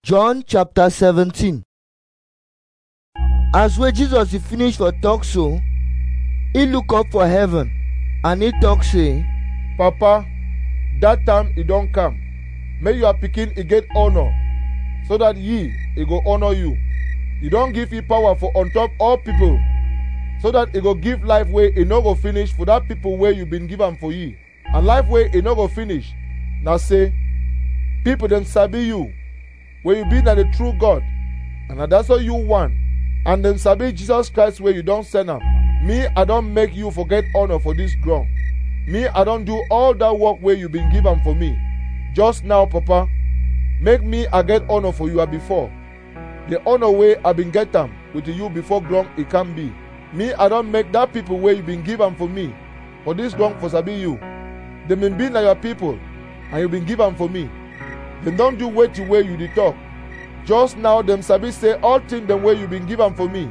John chapter 17. As wey Jesus he finish for talk so, he look up for heaven and he talk say, Papa, that time e don come. Make your pikin e get honor, so that ye e go honor you. You don give e power for on top all people, so that e go give life wey e no go finish for that people wey you been give am for ye. And life wey e no go finish, na say people dem sabi you, wey you be na the true God, and na that's all you want. And dem sabi Jesus Christ wey you don send am. Me, I don make you forget honor for this ground. Me, I don do all that work wey you been give am for me. Just now, Papa, make me I get honor for you before. The honor wey I been get am with you before ground e can be. Me, I don make that people wey you been give am for me, for this ground for sabi you. Dem been be na your people, and you been give am for me. Dem don do wetin wey you dey talk. Just now dem sabi say all things dem wey you been give am for me,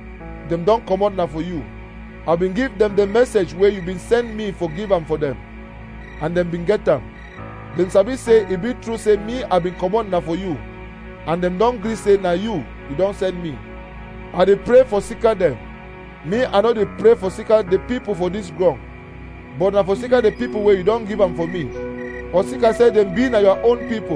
dem don comot na for you. I been give dem the message wey you been send me for give am for dem, and dem been get am. Dem sabi say e be true say me I been comot na for you, and dem don gree say na you don send me. I dey pray for sika dem. Me, I no dey pray for sika the people for this ground, but na for sika the people wey you don give am for me. For sika say dem be na your own people.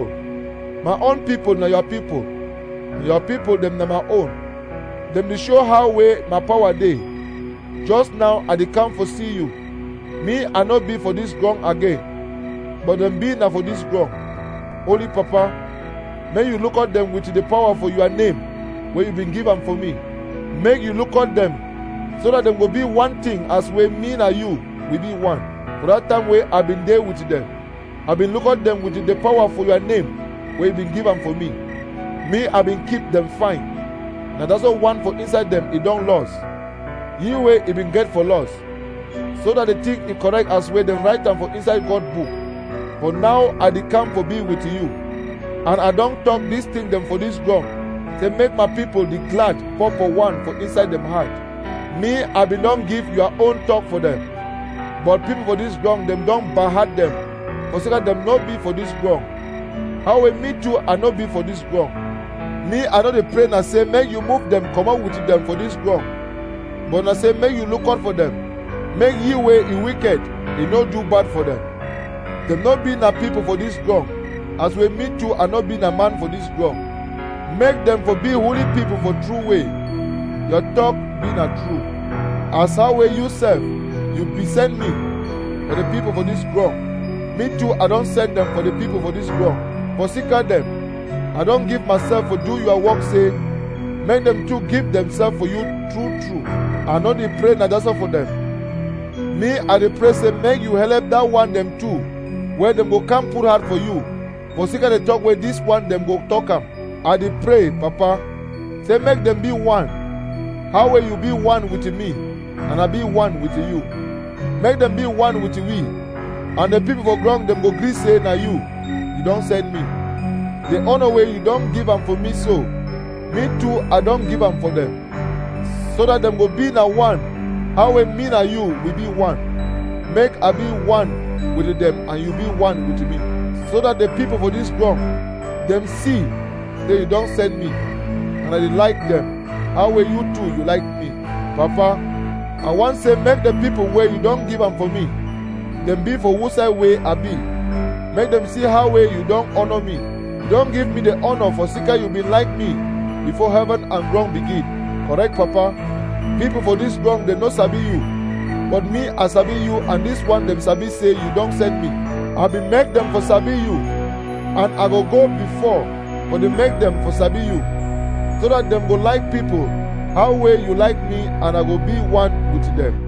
My own people na your people. Your people dem na my own. Dem dey show how wey my power dey. Just now I dey come for see you. Me, I no be for this ground again, but dem be na for this ground. Holy Papa, may you look at them with the power for your name wey you been give am for me. Make you look at them so that dem go be one thing as wey me and you we be one. For that time wey I been there with them, I been look at them with the power for your name wey you been give am for me. Me, I been keep them fine. Now that's all one for inside them e don lost. You way e been get for loss, so that the thing e correct as wey dem write am for inside God book. For now I dey come for be with you, and I don talk this thing dem for this ground, say make my people dey glad pop for one for inside them heart. Me, I been don give your own talk for them, but people for this ground dem don bahad them, for say that dem no be for this ground. How wey me too I no be for this ground. Me, I no dey pray na say make you move them come out with them for this ground, but na say make you look out for them. Make ye way e wicked, e no do bad for them. Dem no be na people for this ground, as wey me too I no be na man for this ground. Make them for be holy people for true way. Your talk be na true. As how way you serve, you be send me for the people for this ground. Me too I don send them for the people for this ground. For sika them, I don give myself for do your work say, make them too give themselves for you true. I no dey pray na just for them. Me, I dey pray say make you help that one them too, where them go come put heart for you. For sika they talk where this one them go talk am. I dey pray, Papa, say make them be one. How will you be one with me, and I be one with you? Make them be one with we, and the people for ground them go gree say na you don send me. The honor way you don give am for me, so me too I don give am for them, so that them go be na one. How way me na you we be one. Make I be one with them, and you be one with me, so that the people for this ground them see that you don send me, and I dey like them. How way you too you like me. Papa, I want say make the people where you don give am for me, them be for whose side way I be. Make them see how way you don honor me. You don give me the honor for sika you been like me before heaven and ground begin. Correct, Papa? People for this ground they no sabi you, but me I sabi you, and this one them sabi say you don send me. I been make them for sabi you, and I go before for they make them for sabi you, so that them go like people how way you like me, and I go be one with them.